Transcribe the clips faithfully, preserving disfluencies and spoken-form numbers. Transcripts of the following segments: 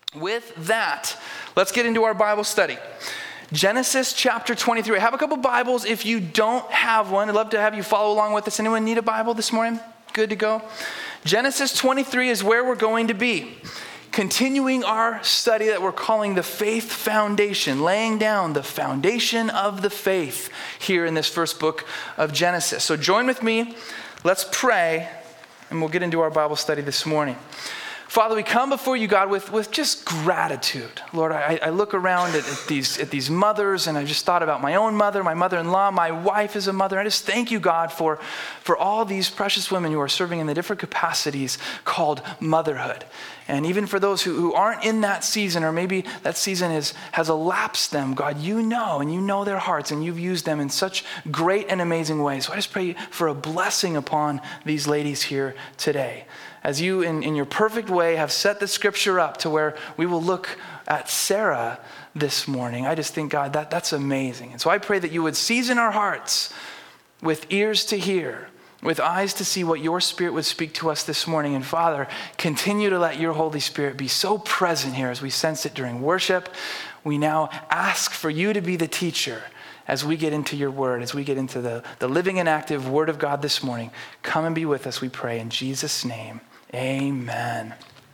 with that, let's get into our Bible study. Genesis chapter twenty-three. I have a couple Bibles. If you don't have one, I'd love to have you follow along with us. Anyone need a Bible this morning? Good to go? Genesis twenty-three is where we're going to be. Continuing our study that we're calling the Faith Foundation, laying down the foundation of the faith here in this first book of Genesis. So join with me. Let's pray, and we'll get into our Bible study this morning. Father, we come before you, God, with, with just gratitude. Lord, I, I look around at, at these at these mothers, and I just thought about my own mother, my mother-in-law, my wife is a mother. I just thank you, God, for, for all these precious women who are serving in the different capacities called motherhood. And even for those who, who aren't in that season, or maybe that season is, has elapsed them, God, you know, and you know their hearts, and you've used them in such great and amazing ways. So I just pray for a blessing upon these ladies here today. As you, in, in your perfect way, have set the scripture up to where we will look at Sarah this morning, I just think, God, that, that's amazing. And so I pray that you would season our hearts with ears to hear, with eyes to see what your Spirit would speak to us this morning. And Father, continue to let your Holy Spirit be so present here as we sense it during worship. We now ask for you to be the teacher as we get into your word, as we get into the, the living and active word of God this morning. Come and be with us, we pray in Jesus' name. Amen.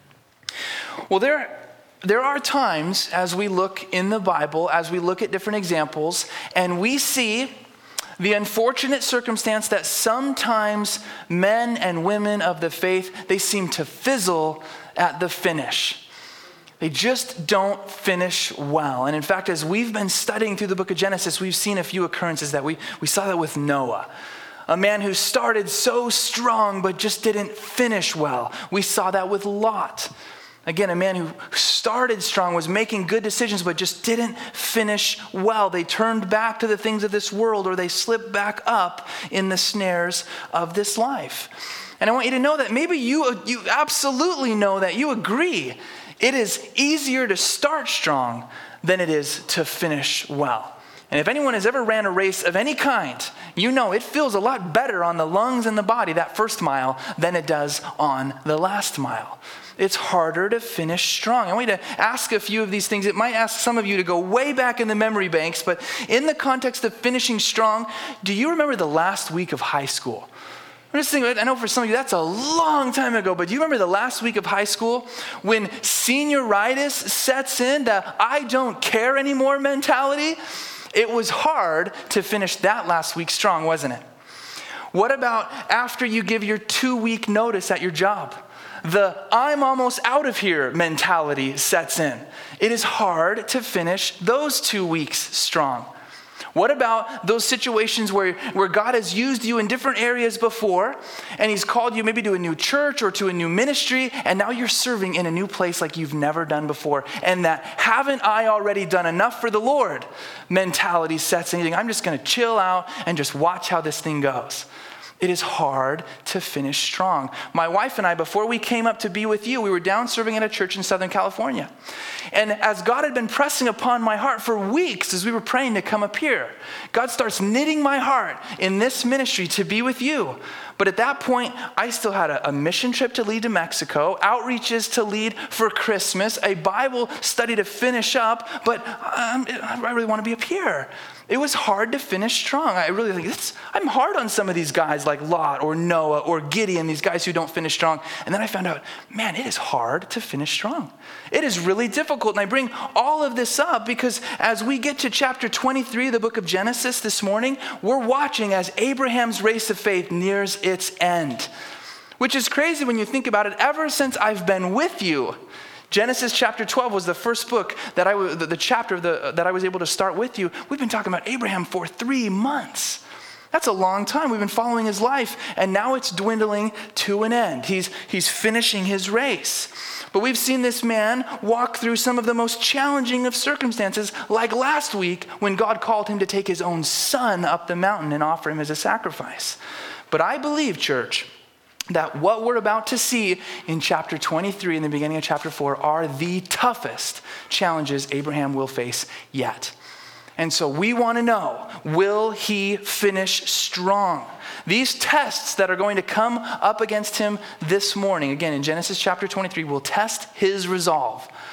Well, there, there are times as we look in the Bible, as we look at different examples, and we see the unfortunate circumstance that sometimes men and women of the faith, they seem to fizzle at the finish. They just don't finish well. And in fact, as we've been studying through the book of Genesis, we've seen a few occurrences that we, we saw that with Noah. A man who started so strong but just didn't finish well. We saw that with Lot. Again, a man who started strong, was making good decisions, but just didn't finish well. They turned back to the things of this world, or they slipped back up in the snares of this life. And I want you to know that maybe you, you absolutely know that you agree. It is easier to start strong than it is to finish well. And if anyone has ever ran a race of any kind, you know it feels a lot better on the lungs and the body, that first mile, than it does on the last mile. It's harder to finish strong. I want you to ask a few of these things. It might ask some of you to go way back in the memory banks, but in the context of finishing strong, do you remember the last week of high school? I'm just thinking, I know for some of you that's a long time ago, but do you remember the last week of high school when senioritis sets in, the I don't care anymore mentality? It was hard to finish that last week strong, wasn't it? What about after you give your two-week notice at your job? The I'm almost out of here mentality sets in. It is hard to finish those two weeks strong. What about those situations where, where God has used you in different areas before, and he's called you maybe to a new church or to a new ministry, and now you're serving in a new place like you've never done before, and that haven't I already done enough for the Lord mentality sets in. I'm just going to chill out and just watch how this thing goes. It is hard to finish strong. My wife and I, before we came up to be with you, we were down serving at a church in Southern California. And as God had been pressing upon my heart for weeks as we were praying to come up here, God starts knitting my heart in this ministry to be with you. But at that point, I still had a, a mission trip to lead to Mexico, outreaches to lead for Christmas, a Bible study to finish up, but um, I really want to be up here. It was hard to finish strong. I really think it's, I'm hard on some of these guys like Lot or Noah or Gideon, these guys who don't finish strong. And then I found out, man, it is hard to finish strong. It is really difficult. And I bring all of this up because as we get to chapter twenty-three of the book of Genesis this morning, we're watching as Abraham's race of faith nears its end, which is crazy when you think about it. Ever since I've been with you, Genesis chapter twelve was the first book that I was, the, the chapter the, that I was able to start with you. We've been talking about Abraham for three months. That's a long time. We've been following his life, and now it's dwindling to an end. He's, he's finishing his race. But we've seen this man walk through some of the most challenging of circumstances, like last week when God called him to take his own son up the mountain and offer him as a sacrifice. But I believe, church, that what we're about to see in chapter twenty-three and the beginning of chapter four are the toughest challenges Abraham will face yet. And so we want to know, will he finish strong? These tests that are going to come up against him this morning, again in Genesis chapter twenty-three, will test his resolve.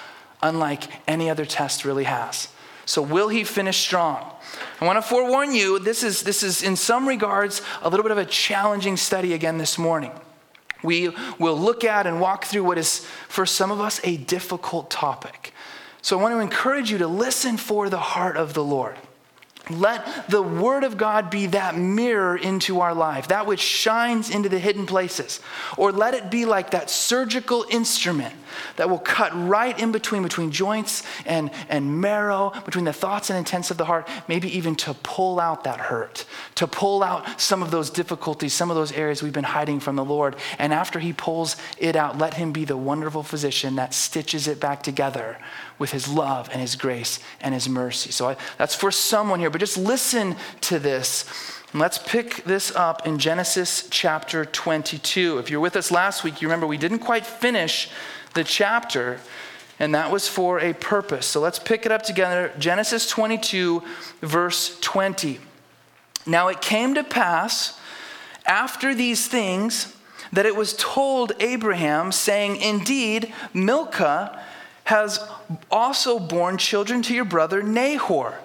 unlike any other test really has. So will he finish strong? I want to forewarn you, this is, this is in some regards a little bit of a challenging study again this morning. We will look at and walk through what is, for some of us, a difficult topic. So I want to encourage you to listen for the heart of the Lord. Let the word of God be that mirror into our life, that which shines into the hidden places. Or let it be like that surgical instrument that will cut right in between, between joints and, and marrow, between the thoughts and intents of the heart, maybe even to pull out that hurt, to pull out some of those difficulties, some of those areas we've been hiding from the Lord. And after he pulls it out, let him be the wonderful physician that stitches it back together with his love and his grace and his mercy. So I, that's for someone here, but just listen to this. And let's pick this up in Genesis chapter twenty-two. If you're with us last week, you remember we didn't quite finish the chapter, and that was for a purpose. So let's pick it up together. Genesis twenty-two, verse twenty. Now it came to pass after these things that it was told Abraham, saying, indeed, Milcah has also borne children to your brother Nahor,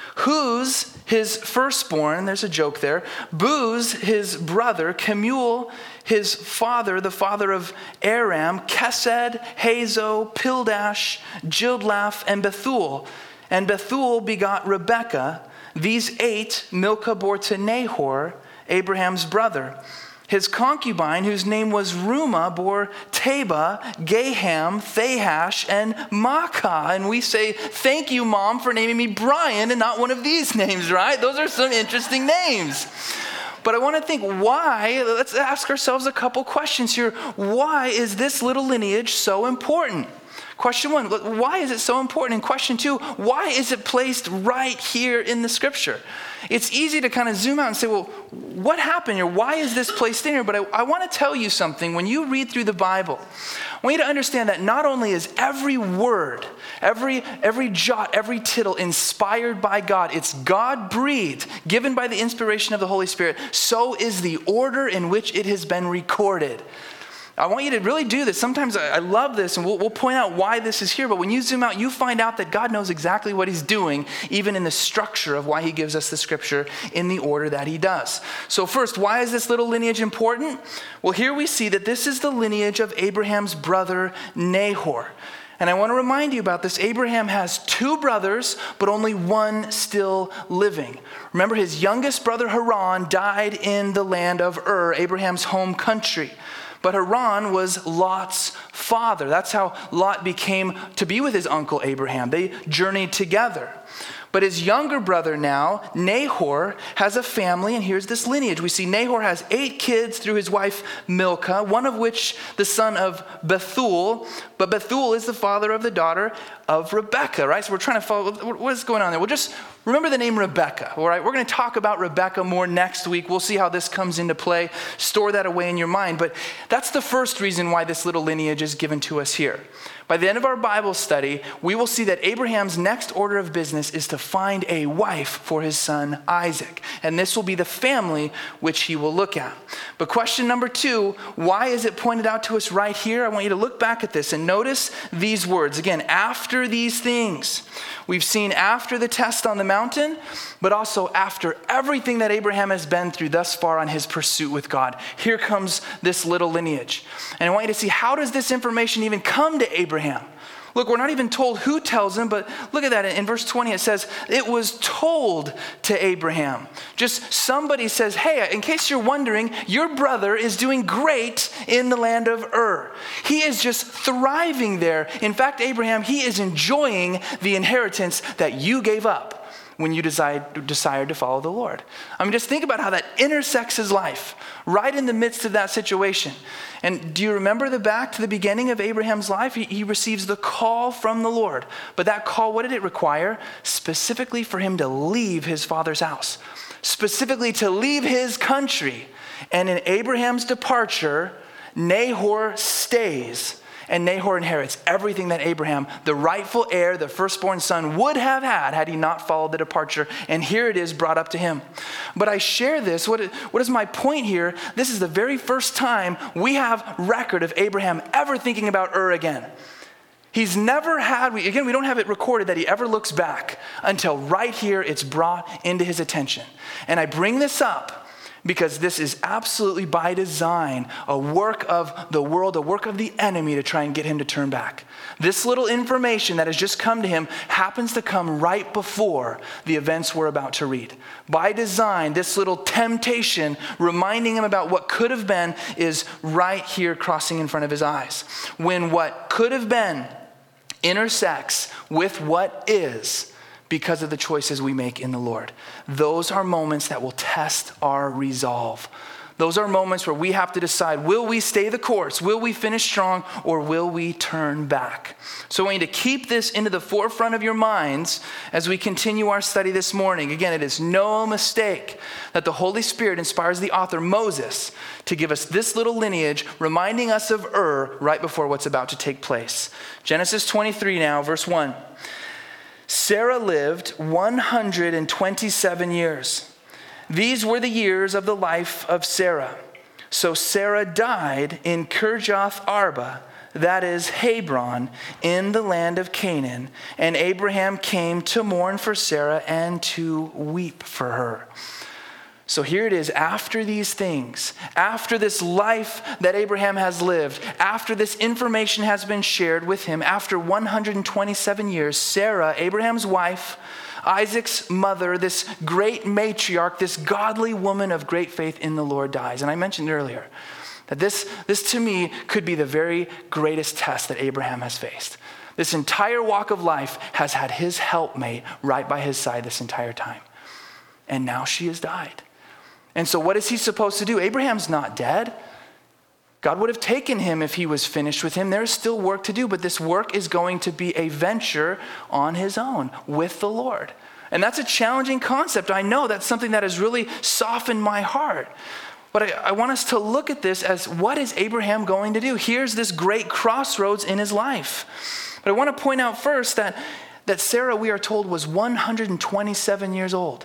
whose his firstborn, there's a joke there, Buz his brother, Kemuel his father, the father of Aram, Kesed, Hazo, Pildash, Jildlaph, and Bethuel. And Bethuel begot Rebekah. These eight Milcah bore to Nahor, Abraham's brother. His concubine, whose name was Reumah, bore Taba, Gaham, Thahash, and Maacah. And we say, thank you, Mom, for naming me Brian and not one of these names, right? Those are some interesting names. But I want to think why, let's ask ourselves a couple questions here. Why is this little lineage so important? Question one, why is it so important? And question two, why is it placed right here in the scripture? It's easy to kind of zoom out and say, well, what happened here? Why is this placed in here? But I, I want to tell you something. When you read through the Bible, I want you to understand that not only is every word, every, every jot, every tittle inspired by God, it's God-breathed, given by the inspiration of the Holy Spirit, so is the order in which it has been recorded. I want you to really do this. Sometimes I, I love this, and we'll, we'll point out why this is here. But when you zoom out, you find out that God knows exactly what he's doing, even in the structure of why he gives us the scripture in the order that he does. So first, why is this little lineage important? Well, here we see that this is the lineage of Abraham's brother Nahor. And I want to remind you about this. Abraham has two brothers, but only one still living. Remember, his youngest brother Haran died in the land of Ur, Abraham's home country. But Haran was Lot's father. That's how Lot became to be with his uncle Abraham. They journeyed together. But his younger brother now, Nahor, has a family, and here's this lineage. We see Nahor has eight kids through his wife Milcah, one of which the son of Bethuel. But Bethuel is the father of the daughter of Rebekah, right? So we're trying to follow, what is going on there? Well, just remember the name Rebekah, all right? We're going to talk about Rebekah more next week. We'll see how this comes into play. Store that away in your mind. But that's the first reason why this little lineage is given to us here. By the end of our Bible study, we will see that Abraham's next order of business is to find a wife for his son Isaac. And this will be the family which he will look at. But question number two, why is it pointed out to us right here? I want you to look back at this and notice these words. Again, after these things. We've seen after the test on the mountain, but also after everything that Abraham has been through thus far on his pursuit with God. Here comes this little lineage. And I want you to see, how does this information even come to Abraham? Look, we're not even told who tells him, but look at that. In verse twenty, it says, it was told to Abraham. Just somebody says, hey, in case you're wondering, your brother is doing great in the land of Ur. He is just thriving there. In fact, Abraham, he is enjoying the inheritance that you gave up when you decide, desired to follow the Lord. I mean, just think about how that intersects his life, right in the midst of that situation. And do you remember the back to the beginning of Abraham's life? He, he receives the call from the Lord. But that call, what did it require? Specifically for him to leave his father's house. Specifically to leave his country. And in Abraham's departure, Nahor stays. And Nahor inherits everything that Abraham, the rightful heir, the firstborn son, would have had had he not followed the departure. And here it is brought up to him. But I share this. What, what is my point here? This is the very first time we have record of Abraham ever thinking about Ur again. He's never had, we, again, we don't have it recorded that he ever looks back until right here it's brought into his attention. And I bring this up because this is absolutely by design a work of the world, a work of the enemy to try and get him to turn back. This little information that has just come to him happens to come right before the events we're about to read. By design, this little temptation reminding him about what could have been is right here crossing in front of his eyes. When what could have been intersects with what is, because of the choices we make in the Lord. Those are moments that will test our resolve. Those are moments where we have to decide, will we stay the course? Will we finish strong, or will we turn back? So I want you to keep this into the forefront of your minds as we continue our study this morning. Again, it is no mistake that the Holy Spirit inspires the author Moses to give us this little lineage, reminding us of Ur right before what's about to take place. Genesis twenty-three now, verse one. Sarah lived one hundred twenty-seven years. These were the years of the life of Sarah. So Sarah died in Kirjath Arba, that is Hebron, in the land of Canaan. And Abraham came to mourn for Sarah and to weep for her. So here it is, after these things, after this life that Abraham has lived, after this information has been shared with him, after one hundred twenty-seven years, Sarah, Abraham's wife, Isaac's mother, this great matriarch, this godly woman of great faith in the Lord dies. And I mentioned earlier that this, this to me could be the very greatest test that Abraham has faced. This entire walk of life has had his helpmate right by his side this entire time. And now she has died. And so what is he supposed to do? Abraham's not dead. God would have taken him if he was finished with him. There's still work to do, but this work is going to be a venture on his own with the Lord. And that's a challenging concept. I know that's something that has really softened my heart. But I, I want us to look at this as, what is Abraham going to do? Here's this great crossroads in his life. But I want to point out first that, that Sarah, we are told, was one hundred twenty-seven years old.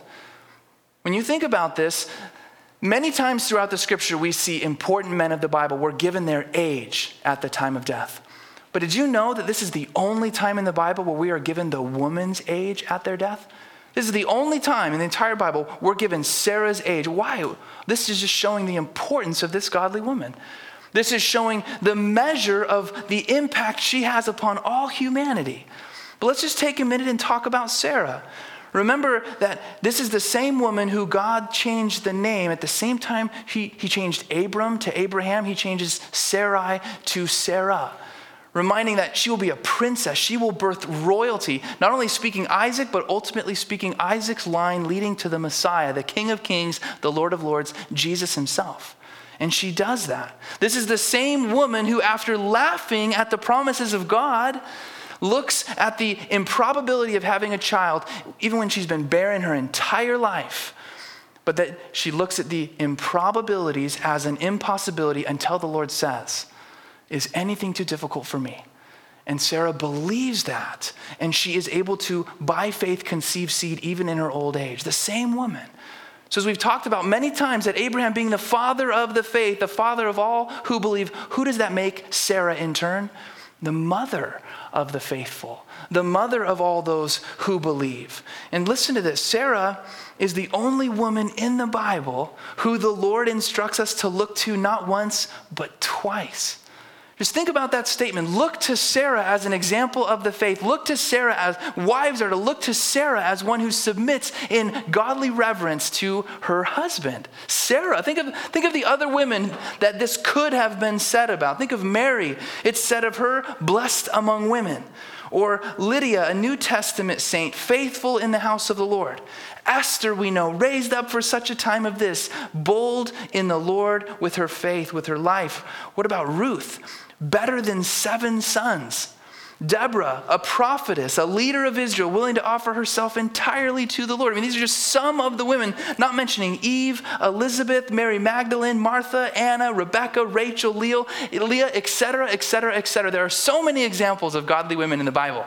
When you think about this, many times throughout the scripture, we see important men of the Bible were given their age at the time of death. But did you know that this is the only time in the Bible where we are given the woman's age at their death? This is the only time in the entire Bible we're given Sarah's age. Why? This is just showing the importance of this godly woman. This is showing the measure of the impact she has upon all humanity. But let's just take a minute and talk about Sarah. Remember that this is the same woman who God changed the name. At the same time, he, he changed Abram to Abraham. He changes Sarai to Sarah, reminding that she will be a princess. She will birth royalty, not only speaking Isaac, but ultimately speaking Isaac's line leading to the Messiah, the King of Kings, the Lord of Lords, Jesus himself. And she does that. This is the same woman who, after laughing at the promises of God, looks at the improbability of having a child, even when she's been barren her entire life, but that she looks at the improbabilities as an impossibility until the Lord says, is anything too difficult for me? And Sarah believes that, and she is able to, by faith, conceive seed even in her old age. The same woman. So as we've talked about many times, that Abraham being the father of the faith, the father of all who believe, who does that make Sarah in turn? The mother of the faithful, the mother of all those who believe. And listen to this, Sarah is the only woman in the Bible who the Lord instructs us to look to not once, but twice. Just think about that statement. Look to Sarah as an example of the faith. Look to Sarah as, wives are to look to Sarah as one who submits in godly reverence to her husband. Sarah, think of, think of the other women that this could have been said about. Think of Mary. It's said of her, blessed among women. Or Lydia, a New Testament saint, faithful in the house of the Lord. Esther, we know, raised up for such a time of this, bold in the Lord with her faith, with her life. What about Ruth? Better than seven sons. Deborah, a prophetess, a leader of Israel, willing to offer herself entirely to the Lord. I mean, these are just some of the women, not mentioning Eve, Elizabeth, Mary Magdalene, Martha, Anna, Rebecca, Rachel, Leah, Leah, et cetera, et cetera, et cetera. There are so many examples of godly women in the Bible.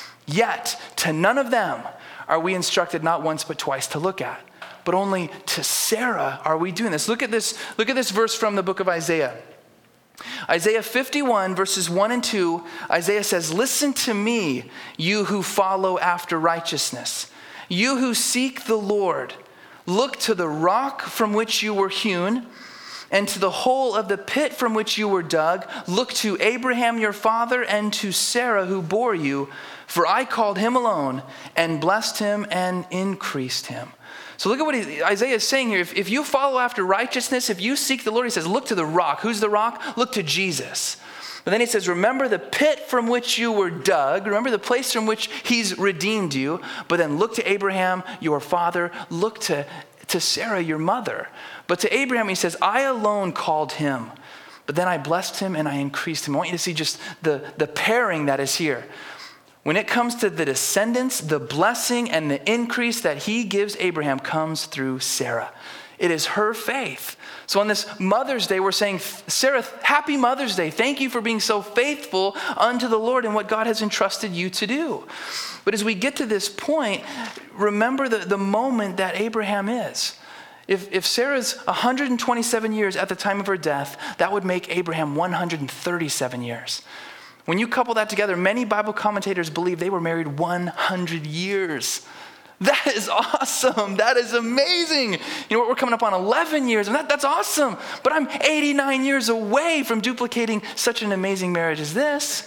Yet, to none of them are we instructed not once but twice to look at. But only to Sarah are we doing this. Look at this, look at this verse from the book of Isaiah. Isaiah fifty-one, verses one and two, Isaiah says, "Listen to me, you who follow after righteousness, you who seek the Lord. Look to the rock from which you were hewn, and to the hole of the pit from which you were dug. Look to Abraham your father and to Sarah who bore you, for I called him alone and blessed him and increased him." So look at what he, Isaiah is saying here. If, if you follow after righteousness, if you seek the Lord, he says, look to the rock. Who's the rock? Look to Jesus. But then he says, remember the pit from which you were dug. Remember the place from which he's redeemed you. But then look to Abraham, your father. Look to, to Sarah, your mother. But to Abraham, he says, I alone called him. But then I blessed him and I increased him. I want you to see just the, the pairing that is here. When it comes to the descendants, the blessing and the increase that he gives Abraham comes through Sarah. It is her faith. So on this Mother's Day, we're saying, Sarah, happy Mother's Day. Thank you for being so faithful unto the Lord and what God has entrusted you to do. But as we get to this point, remember the, the moment that Abraham is. If, if Sarah's one hundred twenty-seven years at the time of her death, that would make Abraham one hundred thirty-seven years. When you couple that together, many Bible commentators believe they were married one hundred years. That is awesome. That is amazing. You know what? We're coming up on eleven years, and that, that's awesome. But I'm eighty-nine years away from duplicating such an amazing marriage as this.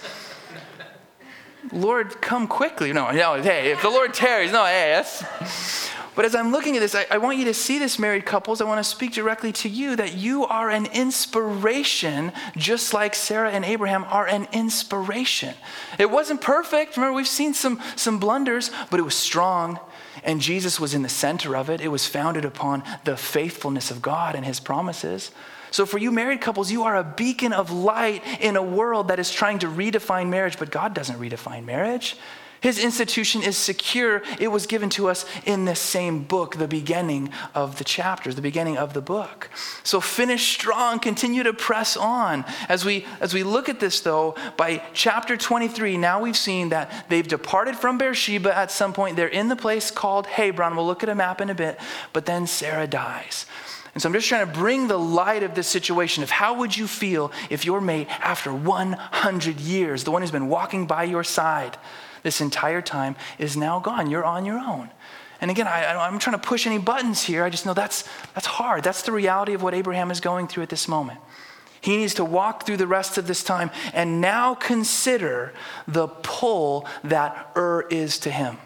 Lord, come quickly. No, no, hey, if the Lord tarries, no, hey, that's... But as I'm looking at this, I, I want you to see this, married couples. I want to speak directly to you that you are an inspiration, just like Sarah and Abraham are an inspiration. It wasn't perfect. Remember, we've seen some, some blunders, but it was strong. And Jesus was in the center of it. It was founded upon the faithfulness of God and his promises. So for you married couples, you are a beacon of light in a world that is trying to redefine marriage, but God doesn't redefine marriage. His institution is secure. It was given to us in this same book, the beginning of the chapters, the beginning of the book. So finish strong, continue to press on. As we, as we look at this though, by chapter twenty-three, now we've seen that they've departed from Beersheba at some point. They're in the place called Hebron. We'll look at a map in a bit, but then Sarah dies. And so I'm just trying to bring the light of this situation of how would you feel if your mate, after one hundred years, the one who's been walking by your side this entire time, is now gone. You're on your own. And again, I, I'm trying to push any buttons here. I just know that's that's hard. That's the reality of what Abraham is going through at this moment. He needs to walk through the rest of this time and now consider the pull that Ur is to him.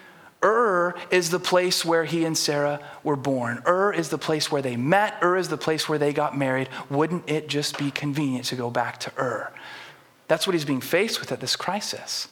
Ur is the place where he and Sarah were born. Ur is the place where they met. Ur is the place where they got married. Wouldn't it just be convenient to go back to Ur? That's what he's being faced with at this crisis.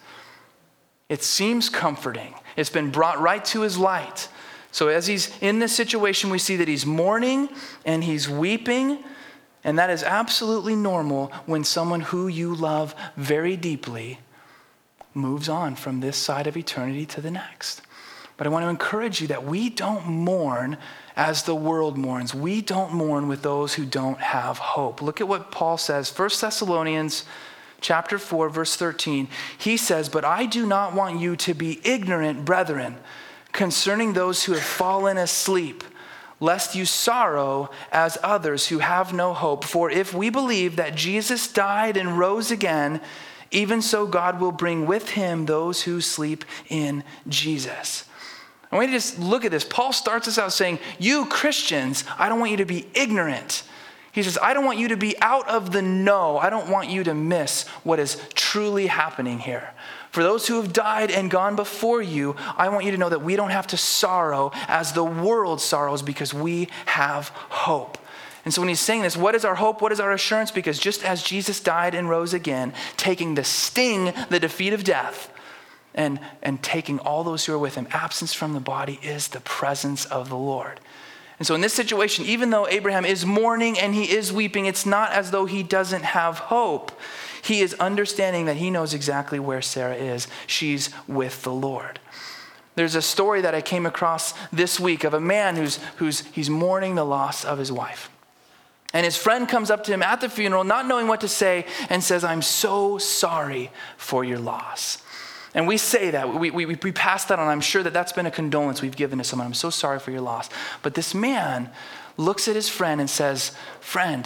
It seems comforting. It's been brought right to his light. So as he's in this situation, we see that he's mourning and he's weeping. And that is absolutely normal when someone who you love very deeply moves on from this side of eternity to the next. But I want to encourage you that we don't mourn as the world mourns. We don't mourn with those who don't have hope. Look at what Paul says, First Thessalonians chapter four, verse thirteen. He says, "But I do not want you to be ignorant, brethren, concerning those who have fallen asleep, lest you sorrow as others who have no hope. For if we believe that Jesus died and rose again, even so God will bring with him those who sleep in Jesus." I want you to just look at this. Paul starts us out saying, you Christians, I don't want you to be ignorant. He says, I don't want you to be out of the know. I don't want you to miss what is truly happening here. For those who have died and gone before you, I want you to know that we don't have to sorrow as the world sorrows because we have hope. And so when he's saying this, what is our hope? What is our assurance? Because just as Jesus died and rose again, taking the sting, the defeat of death, and, and taking all those who are with him, absence from the body is the presence of the Lord. And so in this situation, even though Abraham is mourning and he is weeping, it's not as though he doesn't have hope. He is understanding that he knows exactly where Sarah is. She's with the Lord. There's a story that I came across this week of a man who's, who's he's mourning the loss of his wife. And his friend comes up to him at the funeral, not knowing what to say, and says, "I'm so sorry for your loss." And we say that, we, we, we pass that on. I'm sure that that's been a condolence we've given to someone. I'm so sorry for your loss. But this man looks at his friend and says, "Friend,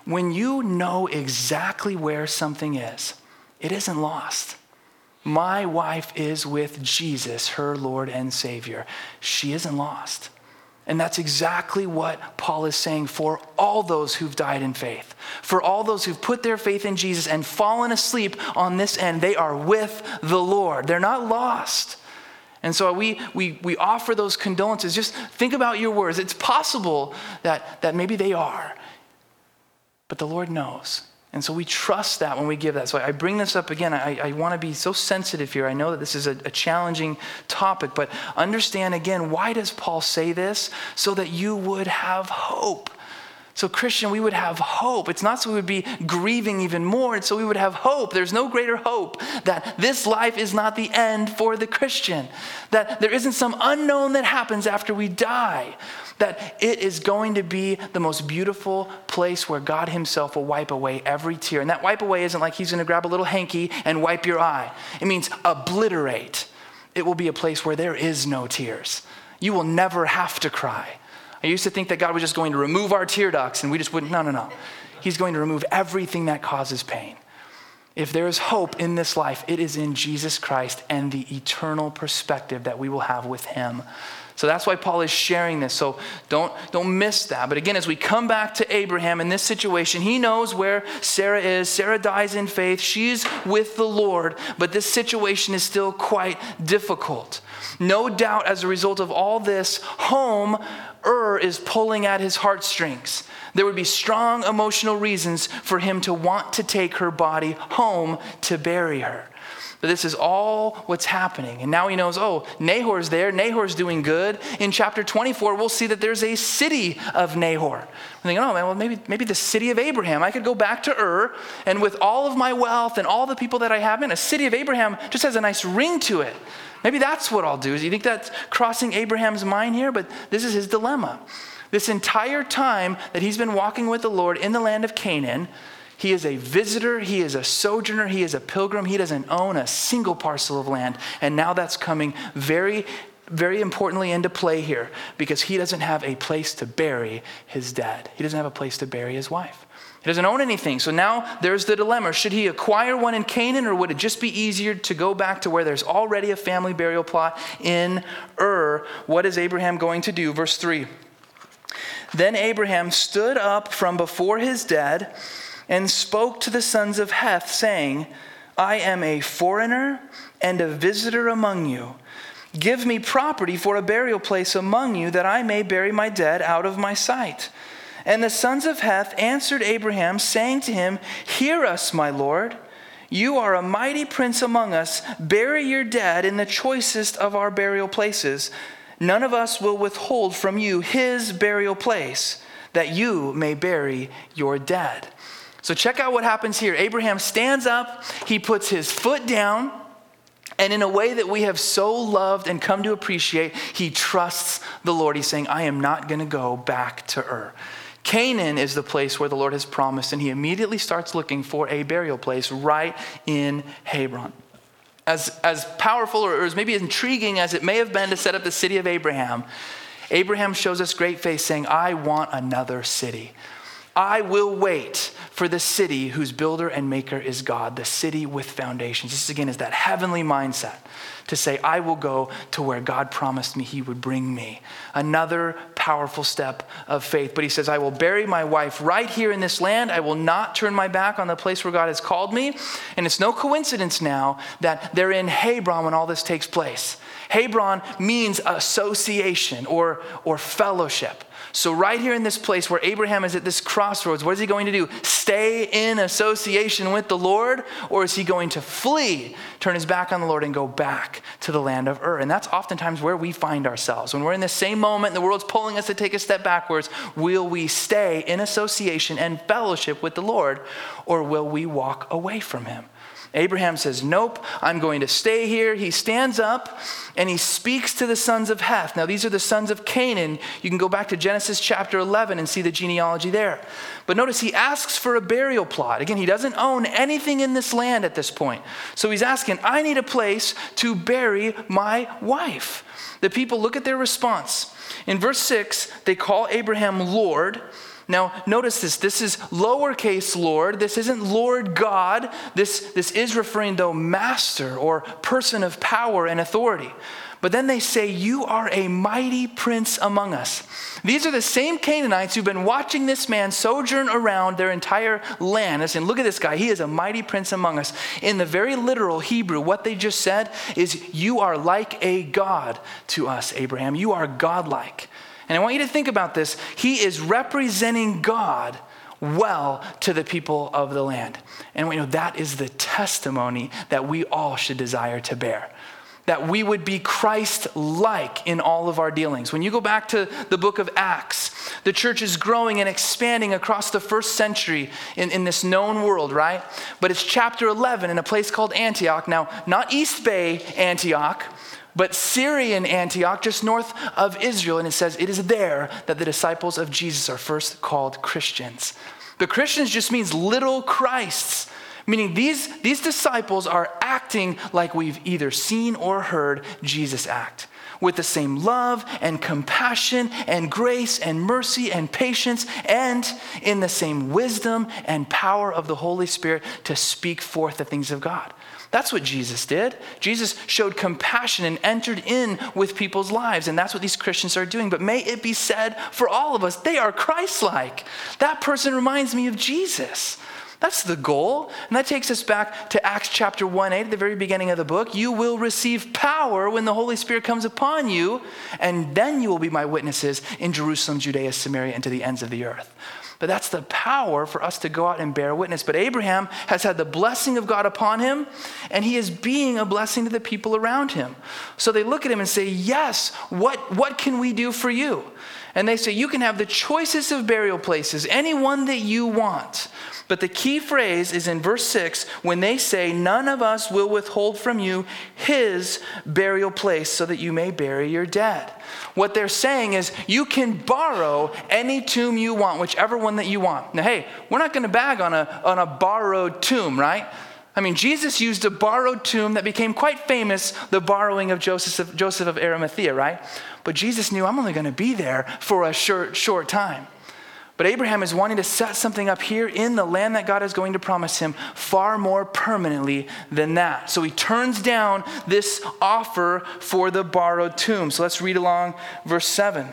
when you know exactly where something is, it isn't lost. My wife is with Jesus, her Lord and Savior. She isn't lost. And that's exactly what Paul is saying for all those who've died in faith. For all those who've put their faith in Jesus and fallen asleep on this end, they are with the Lord. They're not lost. And so we we we offer those condolences. Just think about your words. It's possible that, that maybe they are, but the Lord knows. And so we trust that when we give that. So I bring this up again. I, I want to be so sensitive here. I know that this is a, a challenging topic, but understand again, why does Paul say this? So that you would have hope. So Christian, we would have hope. It's not so we would be grieving even more. It's so we would have hope. There's no greater hope that this life is not the end for the Christian. That there isn't some unknown that happens after we die. That it is going to be the most beautiful place where God himself will wipe away every tear. And that wipe away isn't like he's going to grab a little hanky and wipe your eye. It means obliterate. It will be a place where there is no tears. You will never have to cry. I used to think that God was just going to remove our tear ducts and we just wouldn't. No, no, no. He's going to remove everything that causes pain. If there is hope in this life, it is in Jesus Christ and the eternal perspective that we will have with him. So that's why Paul is sharing this. So don't, don't miss that. But again, as we come back to Abraham in this situation, he knows where Sarah is. Sarah dies in faith. She's with the Lord. But this situation is still quite difficult. No doubt as a result of all this, home, Ur is pulling at his heartstrings. There would be strong emotional reasons for him to want to take her body home to bury her. But this is all what's happening. And now he knows, oh, Nahor's there. Nahor's doing good. In chapter twenty-four, we'll see that there's a city of Nahor. I'm thinking, oh, man, well, maybe, maybe the city of Abraham. I could go back to Ur, and with all of my wealth and all the people that I have, in a city of Abraham just has a nice ring to it. Maybe that's what I'll do. Do you think that's crossing Abraham's mind here? But this is his dilemma. This entire time that he's been walking with the Lord in the land of Canaan, he is a visitor, he is a sojourner, he is a pilgrim. He doesn't own a single parcel of land. And now that's coming very, very importantly into play here because he doesn't have a place to bury his dead. He doesn't have a place to bury his wife. He doesn't own anything. So now there's the dilemma. Should he acquire one in Canaan, or would it just be easier to go back to where there's already a family burial plot in Ur? What is Abraham going to do? Verse three. Then Abraham stood up from before his dead and spoke to the sons of Heth, saying, I am a foreigner and a visitor among you. Give me property for a burial place among you, that I may bury my dead out of my sight. And the sons of Heth answered Abraham, saying to him, Hear us, my lord. You are a mighty prince among us. Bury your dead in the choicest of our burial places. None of us will withhold from you his burial place, that you may bury your dead. So check out what happens here. Abraham stands up, he puts his foot down, and in a way that we have so loved and come to appreciate, he trusts the Lord. He's saying, I am not going to go back to Ur. Canaan is the place where the Lord has promised, and he immediately starts looking for a burial place right in Hebron. As, as powerful or as maybe intriguing as it may have been to set up the city of Abraham, Abraham shows us great faith saying, I want another city. I will wait for the city whose builder and maker is God, the city with foundations. This again is that heavenly mindset to say, I will go to where God promised me he would bring me. Another powerful step of faith. But he says, I will bury my wife right here in this land. I will not turn my back on the place where God has called me. And it's no coincidence now that they're in Hebron when all this takes place. Hebron means association or, or fellowship. So right here in this place where Abraham is at this crossroads, what is he going to do? Stay in association with the Lord? Or is he going to flee, turn his back on the Lord and go back to the land of Ur? And that's oftentimes where we find ourselves. When we're in the same moment and the world's pulling us to take a step backwards, will we stay in association and fellowship with the Lord? Or will we walk away from him? Abraham says, nope, I'm going to stay here. He stands up and he speaks to the sons of Heth. Now, these are the sons of Canaan. You can go back to Genesis chapter eleven and see the genealogy there. But notice he asks for a burial plot. Again, he doesn't own anything in this land at this point. So he's asking, I need a place to bury my wife. The people look at their response. In verse six, they call Abraham Lord. Now, notice this. This is lowercase Lord. This isn't Lord God. This, this is referring to master or person of power and authority. But then they say, you are a mighty prince among us. These are the same Canaanites who've been watching this man sojourn around their entire land. They're saying, look at this guy. He is a mighty prince among us. In the very literal Hebrew, what they just said is, you are like a God to us, Abraham. You are godlike. And I want you to think about this. He is representing God well to the people of the land. And we know that is the testimony that we all should desire to bear. That we would be Christ-like in all of our dealings. When you go back to the book of Acts, the church is growing and expanding across the first century in, in this known world, right? But it's chapter eleven in a place called Antioch. Now, not East Bay Antioch, but Syrian Antioch, just north of Israel. And it says it is there that the disciples of Jesus are first called Christians. The Christians just means little Christs. Meaning these, these disciples are acting like we've either seen or heard Jesus act, with the same love and compassion and grace and mercy and patience, and in the same wisdom and power of the Holy Spirit to speak forth the things of God. That's what Jesus did. Jesus showed compassion and entered in with people's lives, and that's what these Christians are doing. But may it be said for all of us, they are Christ-like. That person reminds me of Jesus. That's the goal. And that takes us back to Acts chapter one eight, at the very beginning of the book. You will receive power when the Holy Spirit comes upon you, and then you will be my witnesses in Jerusalem, Judea, Samaria, and to the ends of the earth. But that's the power for us to go out and bear witness. But Abraham has had the blessing of God upon him, and he is being a blessing to the people around him. So they look at him and say, yes, what, what can we do for you? And they say, you can have the choicest of burial places, any one that you want. But the key phrase is in verse six, when they say, none of us will withhold from you his burial place so that you may bury your dead. What they're saying is, you can borrow any tomb you want, whichever one that you want. Now, hey, we're not going to bag on a, on a borrowed tomb, right? I mean, Jesus used a borrowed tomb that became quite famous, the borrowing of Joseph, Joseph of Arimathea, right? But Jesus knew, I'm only going to be there for a short, short time. But Abraham is wanting to set something up here in the land that God is going to promise him far more permanently than that. So he turns down this offer for the borrowed tomb. So let's read along verse seven.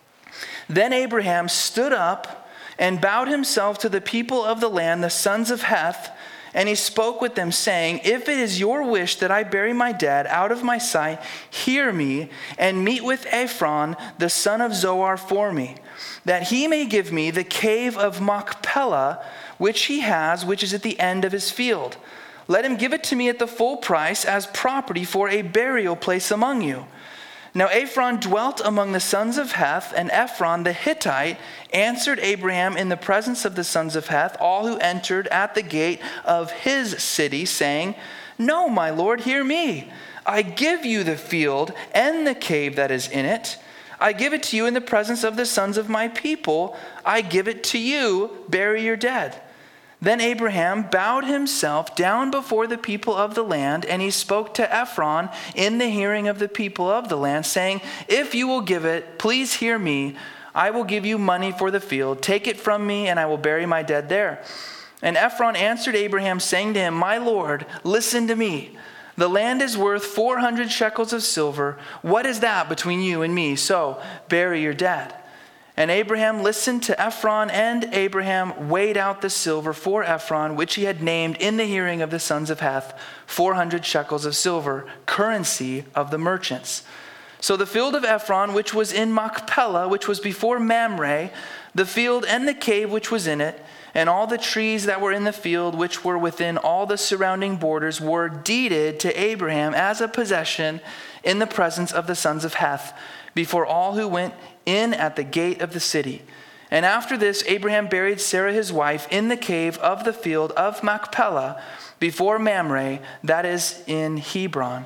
Then Abraham stood up and bowed himself to the people of the land, the sons of Heth, and he spoke with them, saying, if it is your wish that I bury my dead out of my sight, hear me and meet with Ephron, the son of Zohar, for me, that he may give me the cave of Machpelah, which he has, which is at the end of his field. Let him give it to me at the full price as property for a burial place among you. Now Ephron dwelt among the sons of Heth, and Ephron the Hittite answered Abraham in the presence of the sons of Heth, all who entered at the gate of his city, saying, no, my lord, hear me. I give you the field and the cave that is in it. I give it to you in the presence of the sons of my people. I give it to you. Bury your dead. Then Abraham bowed himself down before the people of the land, and he spoke to Ephron in the hearing of the people of the land, saying, if you will give it, please hear me. I will give you money for the field. Take it from me, and I will bury my dead there. And Ephron answered Abraham, saying to him, my lord, listen to me. The land is worth four hundred shekels of silver. What is that between you and me? So bury your dead. And Abraham listened to Ephron, and Abraham weighed out the silver for Ephron, which he had named in the hearing of the sons of Heth, four hundred shekels of silver, currency of the merchants. So the field of Ephron, which was in Machpelah, which was before Mamre, the field and the cave which was in it, and all the trees that were in the field, which were within all the surrounding borders, were deeded to Abraham as a possession in the presence of the sons of Heth, before all who went in at the gate of the city. And after this, Abraham buried Sarah his wife in the cave of the field of Machpelah, before Mamre, that is in Hebron,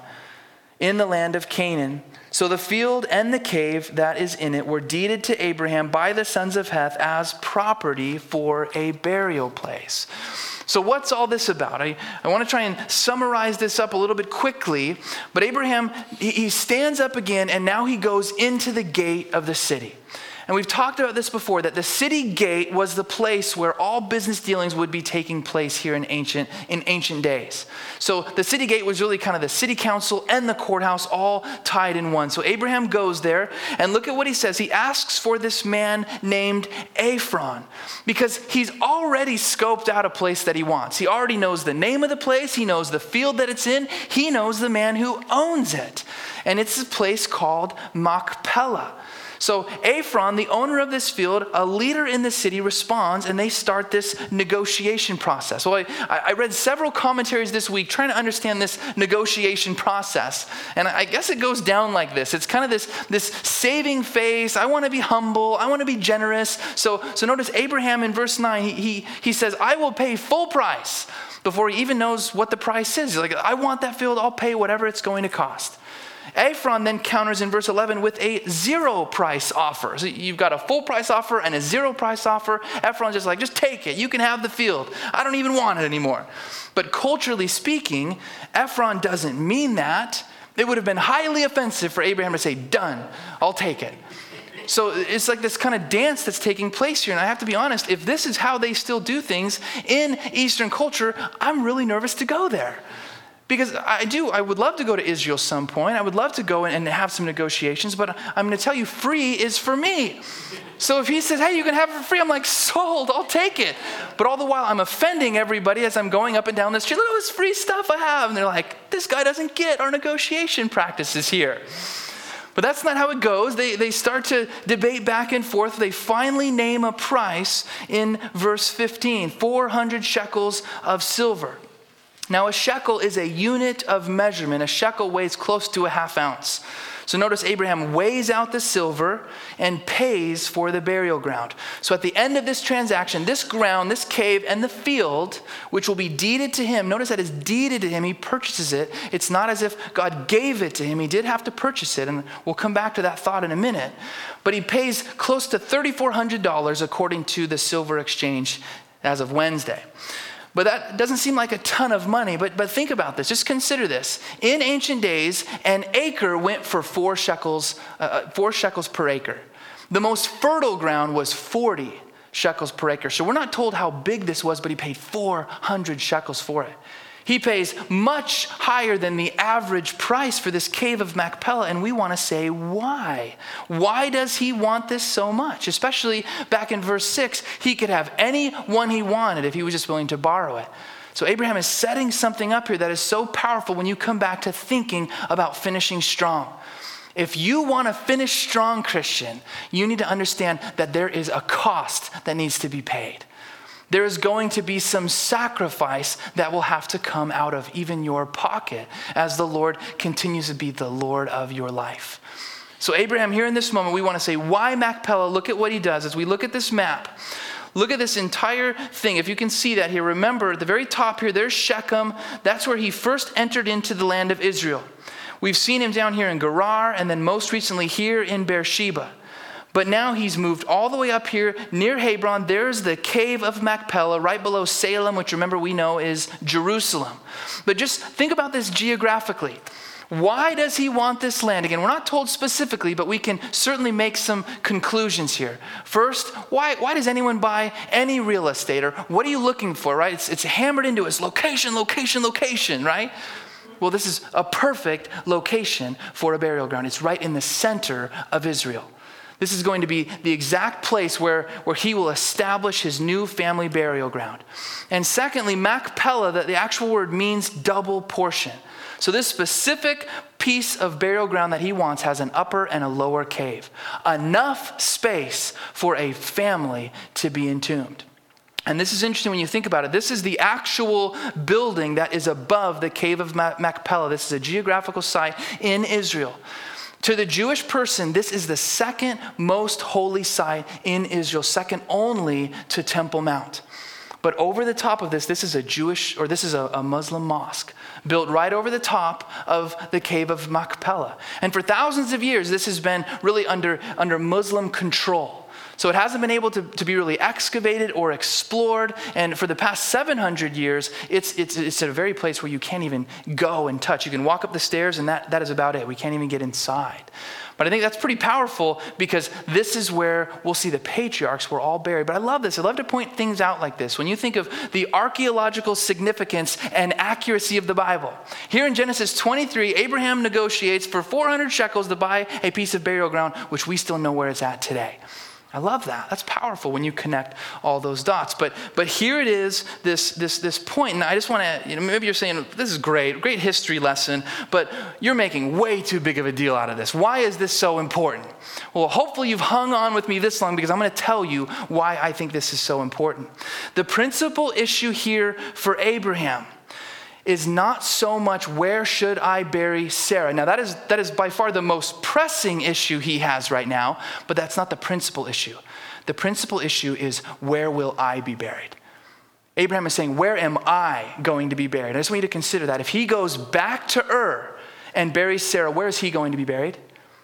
in the land of Canaan. So the field and the cave that is in it were deeded to Abraham by the sons of Heth as property for a burial place. So what's all this about? I, I want to try and summarize this up a little bit quickly. But Abraham, he, he stands up again, and now he goes into the gate of the city. And we've talked about this before, that the city gate was the place where all business dealings would be taking place here in ancient in ancient days. So the city gate was really kind of the city council and the courthouse all tied in one. So Abraham goes there, and look at what he says. He asks for this man named Ephron, because he's already scoped out a place that he wants. He already knows the name of the place. He knows the field that it's in. He knows the man who owns it. And it's a place called Machpelah. So Ephron, the owner of this field, a leader in the city, responds, and they start this negotiation process. Well, I, I read several commentaries this week trying to understand this negotiation process. And I guess it goes down like this. It's kind of this, this saving face. I want to be humble. I want to be generous. So, so notice Abraham in verse nine, he, he, he says, I will pay full price, before he even knows what the price is. He's like, I want that field. I'll pay whatever it's going to cost. Ephron then counters in verse eleven with a zero price offer. So you've got a full price offer and a zero price offer. Ephron's just like, just take it. You can have the field. I don't even want it anymore. But culturally speaking, Ephron doesn't mean that. It would have been highly offensive for Abraham to say, done, I'll take it. So it's like this kind of dance that's taking place here. And I have to be honest, if this is how they still do things in Eastern culture, I'm really nervous to go there. Because I do, I would love to go to Israel some point. I would love to go and have some negotiations, but I'm going to tell you, free is for me. So if he says, hey, you can have it for free, I'm like, sold, I'll take it. But all the while, I'm offending everybody as I'm going up and down the street. Look at all this free stuff I have. And they're like, this guy doesn't get our negotiation practices here. But that's not how it goes. They, they start to debate back and forth. They finally name a price in verse fifteen, four hundred shekels of silver. Now, a shekel is a unit of measurement. A shekel weighs close to a half ounce. So notice Abraham weighs out the silver and pays for the burial ground. So at the end of this transaction, this ground, this cave, and the field, which will be deeded to him, notice that it's deeded to him. He purchases it. It's not as if God gave it to him. He did have to purchase it, and we'll come back to that thought in a minute. But he pays close to three thousand four hundred dollars according to the silver exchange as of Wednesday. But that doesn't seem like a ton of money, but, but think about this. Just consider this. In ancient days, an acre went for four shekels, uh, four shekels per acre. The most fertile ground was forty shekels per acre. So we're not told how big this was, but he paid four hundred shekels for it. He pays much higher than the average price for this cave of Machpelah, and we want to say, why? Why does he want this so much? Especially back in verse six, he could have any one he wanted if he was just willing to borrow it. So Abraham is setting something up here that is so powerful when you come back to thinking about finishing strong. If you want to finish strong, Christian, you need to understand that there is a cost that needs to be paid. There is going to be some sacrifice that will have to come out of even your pocket as the Lord continues to be the Lord of your life. So Abraham, here in this moment, we want to say, why Machpelah? Look at what he does. As we look at this map, look at this entire thing. If you can see that here, remember at the very top here, there's Shechem. That's where he first entered into the land of Israel. We've seen him down here in Gerar, and then most recently here in Beersheba. But now he's moved all the way up here near Hebron. There's the cave of Machpelah right below Salem, which remember we know is Jerusalem. But just think about this geographically. Why does he want this land? Again, we're not told specifically, but we can certainly make some conclusions here. First, why, why does anyone buy any real estate? Or what are you looking for, right? It's, it's hammered into us, location, location, location, right? Well, this is a perfect location for a burial ground. It's right in the center of Israel. This is going to be the exact place where, where he will establish his new family burial ground. And secondly, Machpelah, the, the actual word means double portion. So this specific piece of burial ground that he wants has an upper and a lower cave. Enough space for a family to be entombed. And this is interesting when you think about it. This is the actual building that is above the cave of Machpelah. This is a geographical site in Israel. To the Jewish person, this is the second most holy site in Israel, second only to Temple Mount. But over the top of this, this is a Jewish, or this is a, a Muslim mosque built right over the top of the cave of Machpelah. And for thousands of years, this has been really under, under Muslim control. So it hasn't been able to, to be really excavated or explored. And for the past seven hundred years, it's, it's, it's at a very place where you can't even go and touch. You can walk up the stairs and that, that is about it. We can't even get inside. But I think that's pretty powerful because this is where we'll see the patriarchs were all buried. But I love this. I love to point things out like this. When you think of the archaeological significance and accuracy of the Bible. Here in Genesis twenty-three, Abraham negotiates for four hundred shekels to buy a piece of burial ground, which we still know where it's at today. I love that. That's powerful when you connect all those dots. But but here it is, this this this point, and I just want to, you know, maybe you're saying, this is great, great history lesson, but you're making way too big of a deal out of this. Why is this so important? Well, hopefully you've hung on with me this long because I'm going to tell you why I think this is so important. The principal issue here for Abraham is not so much where should I bury Sarah. Now that is that is by far the most pressing issue he has right now, but that's not the principal issue. The principal issue is where will I be buried? Abraham is saying, where am I going to be buried? I just want you to consider that. If he goes back to Ur and buries Sarah, where is he going to be buried?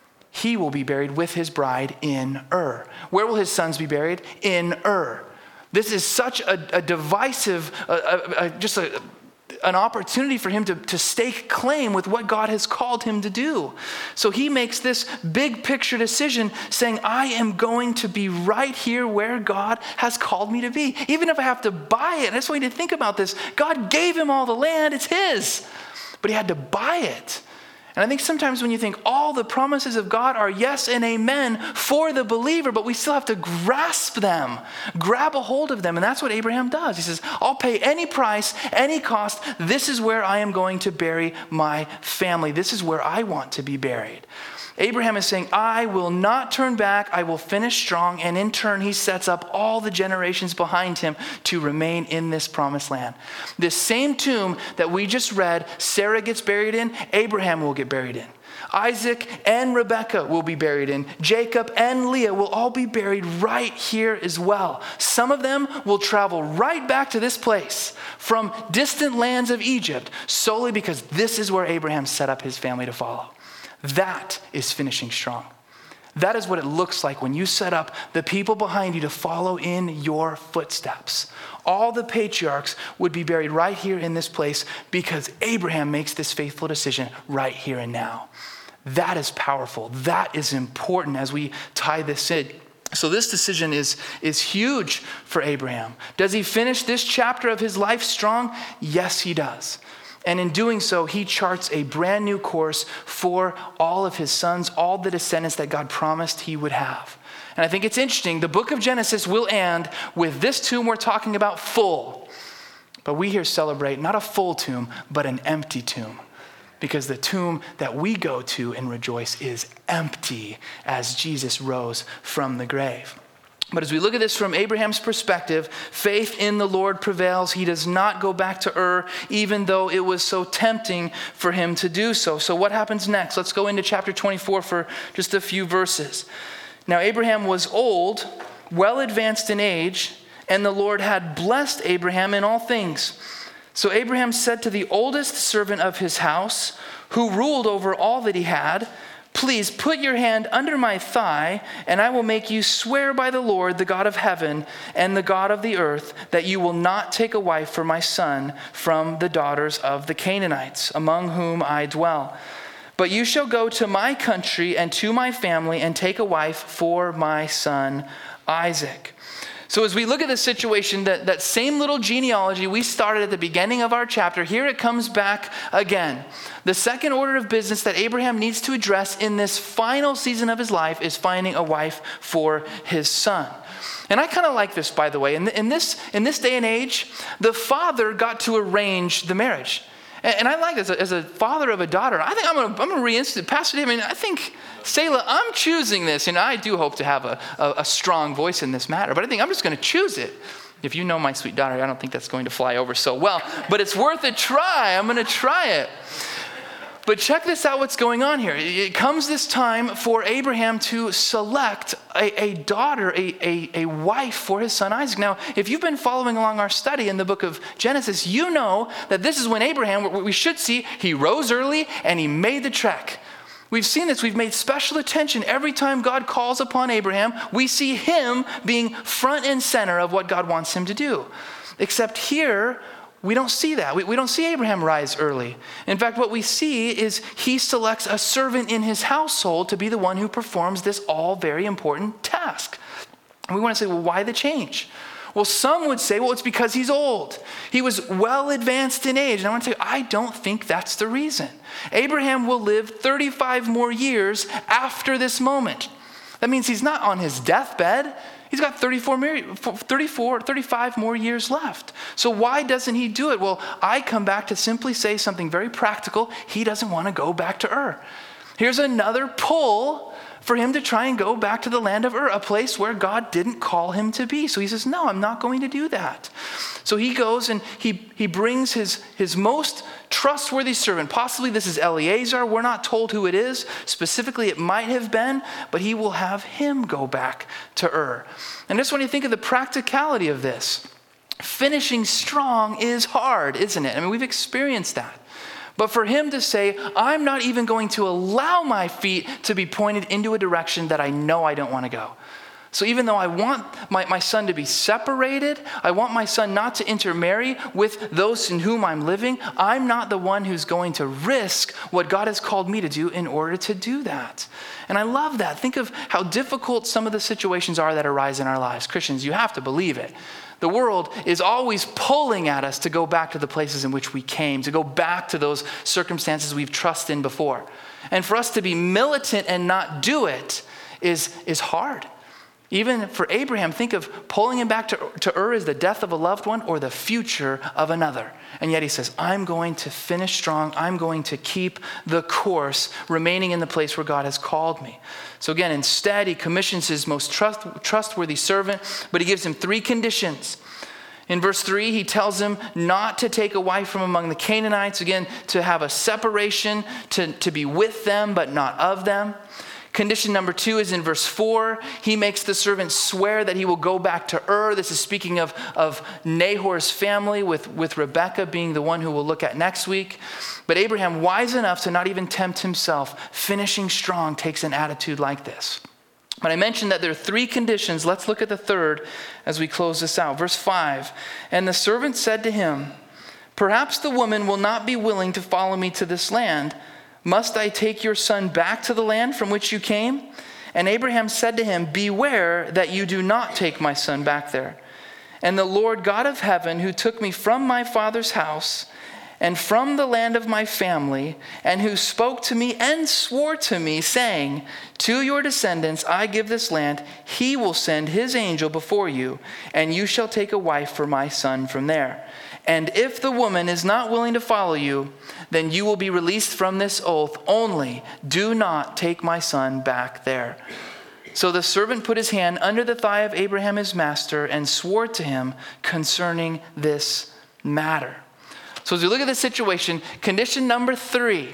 He will be buried with his bride in Ur. Where will his sons be buried? In Ur. This is such a, a divisive, a, a, a, just a an opportunity for him to, to stake claim with what God has called him to do. So he makes this big picture decision saying, I am going to be right here where God has called me to be. Even if I have to buy it. I just want you to think about this. God gave him all the land, it's his. But he had to buy it. And I think sometimes when you think all the promises of God are yes and amen for the believer, but we still have to grasp them, grab a hold of them. And that's what Abraham does. He says, I'll pay any price, any cost. This is where I am going to bury my family. This is where I want to be buried. Abraham is saying, I will not turn back. I will finish strong. And in turn, he sets up all the generations behind him to remain in this promised land. This same tomb that we just read, Sarah gets buried in, Abraham will get buried in. Isaac and Rebekah will be buried in. Jacob and Leah will all be buried right here as well. Some of them will travel right back to this place from distant lands of Egypt solely because this is where Abraham set up his family to follow. That is finishing strong. That is what it looks like when you set up the people behind you to follow in your footsteps. All the patriarchs would be buried right here in this place because Abraham makes this faithful decision right here and now. That is powerful. That is important as we tie this in. So this decision is, is huge for Abraham. Does he finish this chapter of his life strong? Yes, he does. And in doing so, he charts a brand new course for all of his sons, all the descendants that God promised he would have. And I think it's interesting. The book of Genesis will end with this tomb we're talking about full. But we here celebrate not a full tomb, but an empty tomb. Because the tomb that we go to and rejoice is empty as Jesus rose from the grave. But as we look at this from Abraham's perspective, faith in the Lord prevails. He does not go back to Ur, even though it was so tempting for him to do so. So what happens next? Let's go into chapter twenty-four for just a few verses. Now Abraham was old, well advanced in age, and the Lord had blessed Abraham in all things. So Abraham said to the oldest servant of his house, who ruled over all that he had, please put your hand under my thigh, and I will make you swear by the Lord, the God of heaven and the God of the earth, that you will not take a wife for my son from the daughters of the Canaanites, among whom I dwell. But you shall go to my country and to my family and take a wife for my son Isaac. So as we look at this situation, that, that same little genealogy we started at the beginning of our chapter, here it comes back again. The second order of business that Abraham needs to address in this final season of his life is finding a wife for his son. And I kind of like this, by the way. In, in, this, in this day and age, the father got to arrange the marriage. And, and I like this, as a father of a daughter, I think I'm going to I'm going to reinstate, Pastor Dave, I mean, I think, Selah, I'm choosing this. And I do hope to have a, a, a strong voice in this matter, but I think I'm just going to choose it. If you know my sweet daughter, I don't think that's going to fly over so well, but it's worth a try. I'm going to try it. But check this out, what's going on here. It comes this time for Abraham to select a, a daughter, a, a, a wife for his son Isaac. Now, if you've been following along our study in the book of Genesis, you know that this is when Abraham, what we should see, he rose early and he made the trek. We've seen this. We've made special attention. Every time God calls upon Abraham, we see him being front and center of what God wants him to do. Except here, we don't see that. We, we don't see Abraham rise early. In fact, what we see is he selects a servant in his household to be the one who performs this all very important task. And we want to say, well, why the change? Well, some would say, well, it's because he's old. He was well advanced in age. And I want to say, I don't think that's the reason. Abraham will live thirty-five more years after this moment. That means he's not on his deathbed. He's got thirty-four, thirty-four, thirty-five more years left. So why doesn't he do it? Well, I come back to simply say something very practical. He doesn't want to go back to Ur. Here's another pull for him to try and go back to the land of Ur, a place where God didn't call him to be. So he says, no, I'm not going to do that. So he goes and he, he brings his, his most trustworthy servant. Possibly this is Eliezer. We're not told who it is. Specifically, it might have been, but he will have him go back to Ur. And just when you think of the practicality of this, finishing strong is hard, isn't it? I mean, we've experienced that. But for him to say, I'm not even going to allow my feet to be pointed into a direction that I know I don't want to go. So even though I want my, my son to be separated, I want my son not to intermarry with those in whom I'm living, I'm not the one who's going to risk what God has called me to do in order to do that. And I love that. Think of how difficult some of the situations are that arise in our lives. Christians, you have to believe it. The world is always pulling at us to go back to the places in which we came, to go back to those circumstances we've trusted in before. And for us to be militant and not do it is, is hard. Even for Abraham, think of pulling him back to, to Ur as the death of a loved one or the future of another. And yet he says, I'm going to finish strong. I'm going to keep the course, remaining in the place where God has called me. So again, instead, he commissions his most trust, trustworthy servant, but he gives him three conditions. In verse three, he tells him not to take a wife from among the Canaanites, again, to have a separation, to, to be with them, but not of them. Condition number two is in verse four. He makes the servant swear that he will go back to Ur. This is speaking of, of Nahor's family, with, with Rebekah being the one who we'll look at next week. But Abraham, wise enough to not even tempt himself, finishing strong, takes an attitude like this. But I mentioned that there are three conditions. Let's look at the third as we close this out. Verse five, and the servant said to him, perhaps the woman will not be willing to follow me to this land. Must I take your son back to the land from which you came? And Abraham said to him, beware that you do not take my son back there. And the Lord God of heaven, who took me from my father's house and from the land of my family, and who spoke to me and swore to me, saying, to your descendants I give this land, he will send his angel before you, and you shall take a wife for my son from there. And if the woman is not willing to follow you, then you will be released from this oath. Only do not take my son back there. So the servant put his hand under the thigh of Abraham his master and swore to him concerning this matter. So as we look at this situation, condition number three,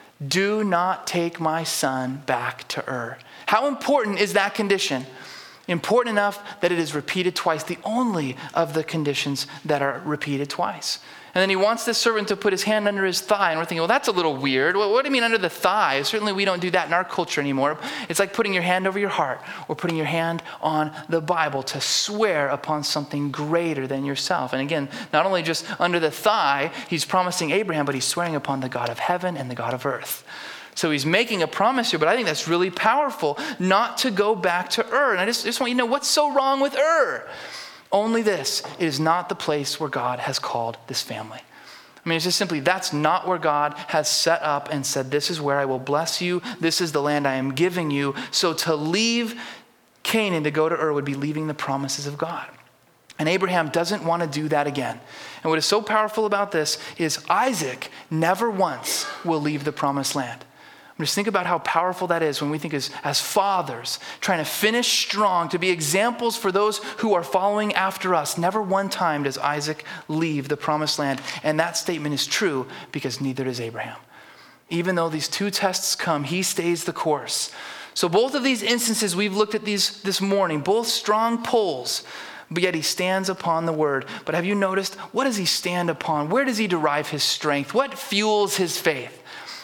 do not take my son back to Ur. How important is that condition? Important enough that it is repeated twice, the only of the conditions that are repeated twice. And then he wants this servant to put his hand under his thigh. And we're thinking, well, that's a little weird. Well, what do you mean under the thigh? Certainly we don't do that in our culture anymore. It's like putting your hand over your heart or putting your hand on the Bible to swear upon something greater than yourself. And again, not only just under the thigh, he's promising Abraham, but he's swearing upon the God of heaven and the God of earth. So he's making a promise here, but I think that's really powerful, not to go back to Ur. And I just, just want you to know what's so wrong with Ur. Only this, it is not the place where God has called this family. I mean, it's just simply, that's not where God has set up and said, this is where I will bless you. This is the land I am giving you. So to leave Canaan to go to Ur would be leaving the promises of God. And Abraham doesn't want to do that again. And what is so powerful about this is Isaac never once will leave the promised land. Just think about how powerful that is when we think as, as fathers, trying to finish strong, to be examples for those who are following after us. Never one time does Isaac leave the promised land. And that statement is true because neither does Abraham. Even though these two tests come, he stays the course. So both of these instances we've looked at these this morning, both strong pulls, but yet he stands upon the word. But have you noticed, what does he stand upon? Where does he derive his strength? What fuels his faith?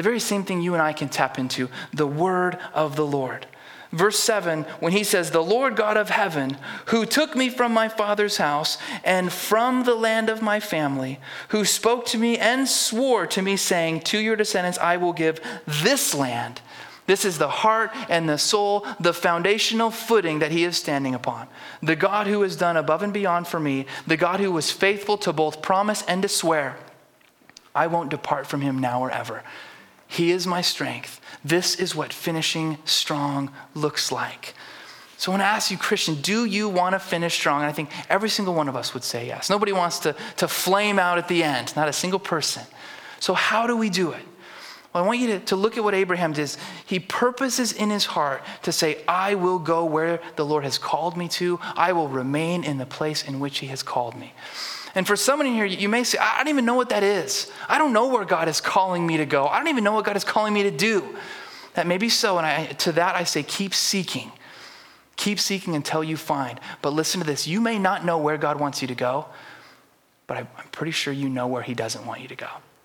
The very same thing you and I can tap into, the word of the Lord. Verse seven, when he says, the Lord God of heaven, who took me from my father's house and from the land of my family, who spoke to me and swore to me, saying, to your descendants I will give this land. This is the heart and the soul, the foundational footing that he is standing upon. The God who has done above and beyond for me, the God who was faithful to both promise and to swear, I won't depart from him now or ever. He is my strength. This is what finishing strong looks like. So I want to ask you, Christian, do you want to finish strong? And I think every single one of us would say yes. Nobody wants to, to flame out at the end, not a single person. So how do we do it? Well, I want you to, to look at what Abraham does. He purposes in his heart to say, I will go where the Lord has called me to. I will remain in the place in which he has called me. And for someone in here, you may say, I don't even know what that is. I don't know where God is calling me to go. I don't even know what God is calling me to do. That may be so, and I, to that I say, keep seeking. Keep seeking until you find. But listen to this. You may not know where God wants you to go, but I'm pretty sure you know where he doesn't want you to go.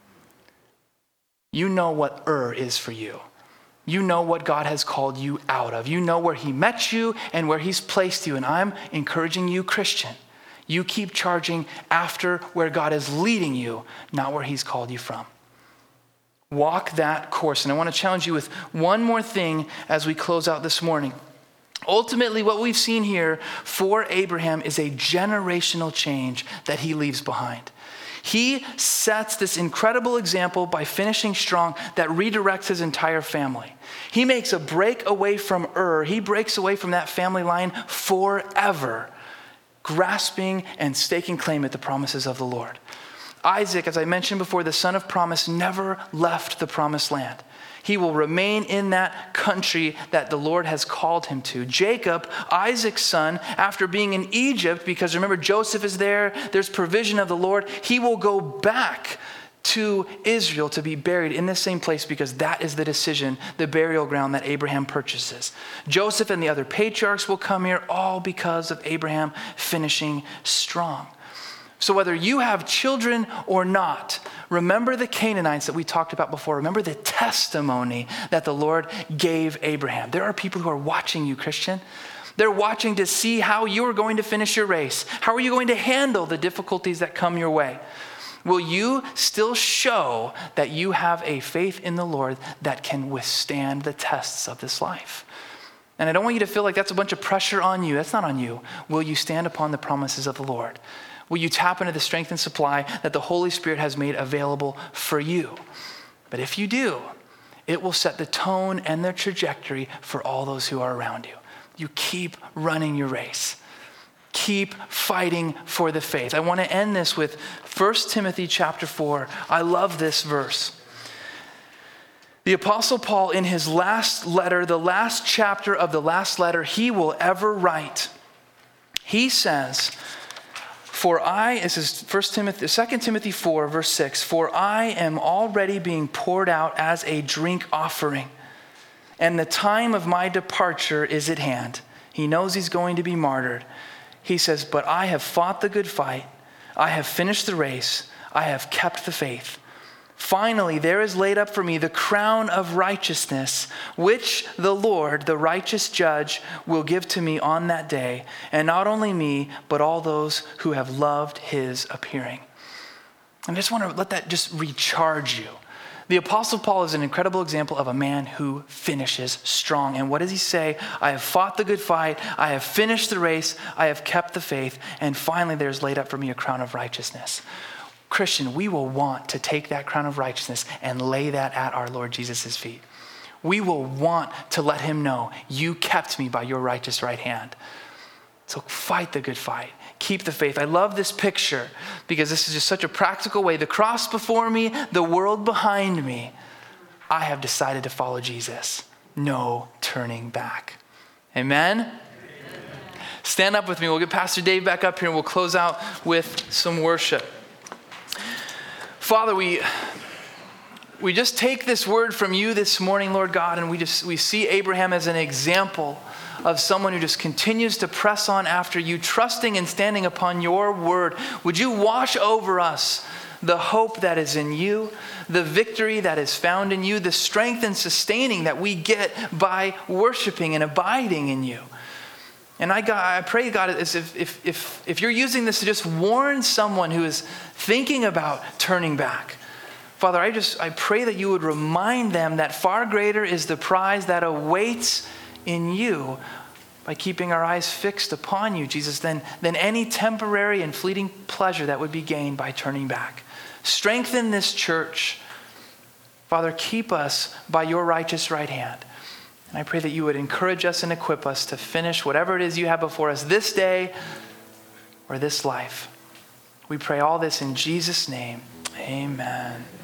You know what Ur is for you. You know what God has called you out of. You know where he met you and where he's placed you. And I'm encouraging you, Christian, you keep charging after where God is leading you, not where he's called you from. Walk that course. And I want to challenge you with one more thing as we close out this morning. Ultimately, what we've seen here for Abraham is a generational change that he leaves behind. He sets this incredible example by finishing strong that redirects his entire family. He makes a break away from Ur. He breaks away from that family line forever, grasping and staking claim at the promises of the Lord. Isaac, as I mentioned before, the son of promise, never left the promised land. He will remain in that country that the Lord has called him to. Jacob, Isaac's son, after being in Egypt, because remember Joseph is there, there's provision of the Lord, he will go back to Israel to be buried in the same place because that is the decision, the burial ground that Abraham purchases. Joseph and the other patriarchs will come here, all because of Abraham finishing strong. So whether you have children or not, remember the Canaanites that we talked about before. Remember the testimony that the Lord gave Abraham. There are people who are watching you, Christian. They're watching to see how you are going to finish your race. How are you going to handle the difficulties that come your way? Will you still show that you have a faith in the Lord that can withstand the tests of this life? And I don't want you to feel like that's a bunch of pressure on you. That's not on you. Will you stand upon the promises of the Lord? Will you tap into the strength and supply that the Holy Spirit has made available for you? But if you do, it will set the tone and the trajectory for all those who are around you. You keep running your race. Keep fighting for the faith. I want to end this with First Timothy chapter four. I love this verse. The Apostle Paul, in his last letter, the last chapter of the last letter he will ever write, he says, For I, this is First Timothy, Second Timothy four, verse six, for I am already being poured out as a drink offering, and the time of my departure is at hand. He knows he's going to be martyred. He says, but I have fought the good fight. I have finished the race. I have kept the faith. Finally, there is laid up for me the crown of righteousness, which the Lord, the righteous judge, will give to me on that day. And not only me, but all those who have loved his appearing. And I just want to let that just recharge you. The Apostle Paul is an incredible example of a man who finishes strong. And what does he say? I have fought the good fight. I have finished the race. I have kept the faith. And finally, there's laid up for me a crown of righteousness. Christian, we will want to take that crown of righteousness and lay that at our Lord Jesus' feet. We will want to let him know, you kept me by your righteous right hand. So fight the good fight. Keep the faith. I love this picture because this is just such a practical way. The cross before me, the world behind me. I have decided to follow Jesus. No turning back. Amen? Amen. Stand up with me. We'll get Pastor Dave back up here and we'll close out with some worship. Father, we we just take this word from you this morning, Lord God, and we just we see Abraham as an example of someone who just continues to press on after you, trusting and standing upon your word. Would you wash over us the hope that is in you, the victory that is found in you, the strength and sustaining that we get by worshiping and abiding in you. And I, God, I pray, God, as if, if, if, if you're using this to just warn someone who is thinking about turning back, Father, I just I pray that you would remind them that far greater is the prize that awaits in you by keeping our eyes fixed upon you, Jesus, than, than any temporary and fleeting pleasure that would be gained by turning back. Strengthen this church. Father, keep us by your righteous right hand. And I pray that you would encourage us and equip us to finish whatever it is you have before us this day or this life. We pray all this in Jesus' name. Amen.